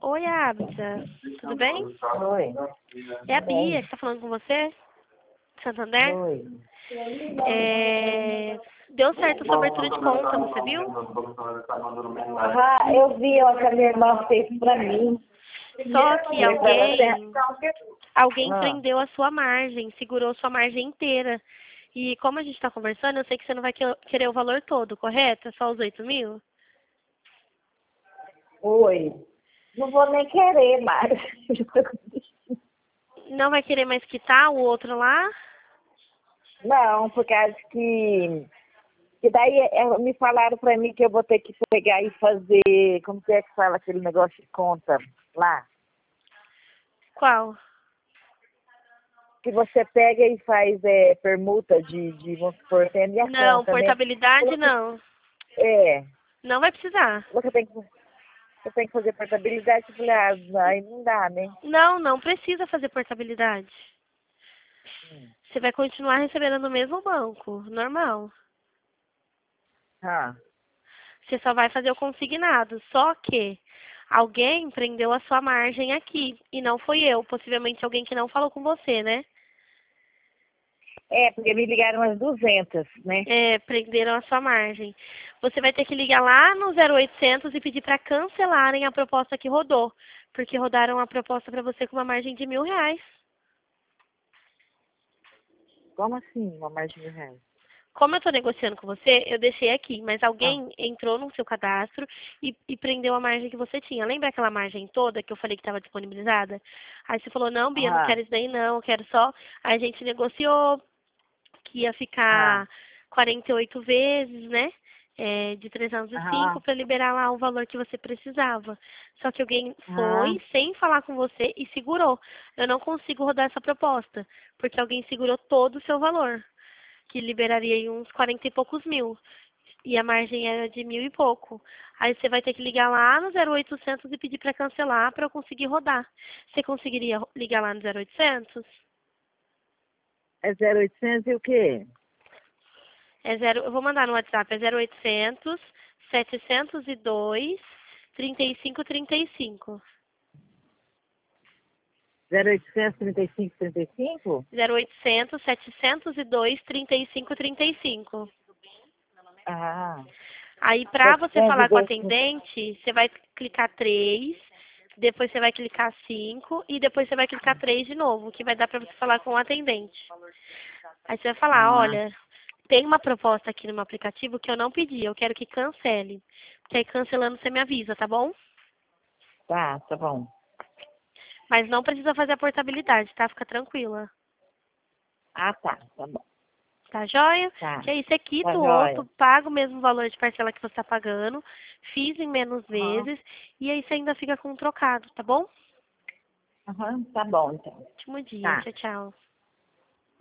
Oi, Absa. Tudo bem? Oi. É a Bem. Bia que está falando com você, Santander. Oi. Deu certo a sua abertura de conta, você viu? Ah, eu vi ó, que a minha irmã fez pra mim. Só que Falei pra ela, alguém Ah. prendeu a sua margem, segurou sua margem inteira. E como a gente está conversando, eu sei que você não vai querer o valor todo, correto? É só os 8 mil? Oi. Não vou nem querer mais. Não vai querer mais quitar o outro lá? Não, porque acho que daí me falaram pra mim que eu vou ter que pegar e fazer, como que é que fala aquele negócio de conta lá? Qual? Que você pega e faz permuta de vamos supor, tem a minha Não, conta, né? portabilidade não. É, Não vai precisar. você tem que fazer portabilidade, eu falei, aí não dá, né? Não precisa fazer portabilidade. Hum. Você vai continuar recebendo no mesmo banco, normal. Ah, Você só vai fazer o consignado. Só que alguém prendeu a sua margem aqui. E não foi eu. Possivelmente alguém que não falou com você, né? porque me ligaram umas 200, né? Prenderam a sua margem. Você vai ter que ligar lá no 0800 e pedir para cancelarem a proposta que rodou. Porque rodaram a proposta para você com uma margem de R$ 1.000. Como assim, uma margem de R$ 1.000? Como eu estou negociando com você, eu deixei aqui, mas Ah, alguém entrou no seu cadastro e prendeu a margem que você tinha. Lembra aquela margem toda que eu falei que estava disponibilizada? Aí você falou, não, Bia, não ah, quero isso daí não, eu quero só. Aí a gente negociou que ia ah, ficar 48 vezes, né? De 305 ah, para liberar lá o valor que você precisava. Só que alguém ah. foi sem falar com você e segurou. Eu não consigo rodar essa proposta, porque alguém segurou todo o seu valor, que liberaria aí uns 40 e poucos mil. E a margem era de 1.000 e pouco. Aí você vai ter que ligar lá no 0800 e pedir para cancelar para eu conseguir rodar. Você conseguiria ligar lá no 0800? É 0800 e o quê? Eu vou mandar no WhatsApp, é 0800 702 3535. 0800 35 35? 0800 702 3535. Ah, Aí, para você falar com a 702. atendente, você vai clicar 3, depois você vai clicar 5 e depois você vai clicar 3 de novo, que vai dar para você falar com o atendente. Aí você vai falar, Ah, olha, tem uma proposta aqui no meu aplicativo que eu não pedi, eu quero que cancele. Porque aí cancelando você me avisa, tá bom? tá bom. Mas não precisa fazer a portabilidade, tá? Fica tranquila. Ah, tá bom. Tá joia? Tá, Que aí você quita tá o jóia. outro, paga o mesmo valor de parcela que você está pagando, fiz em menos Aham, vezes, e aí você ainda fica com um trocado, tá bom? aham, tá bom então. Último dia. Tá. Tchau, tchau.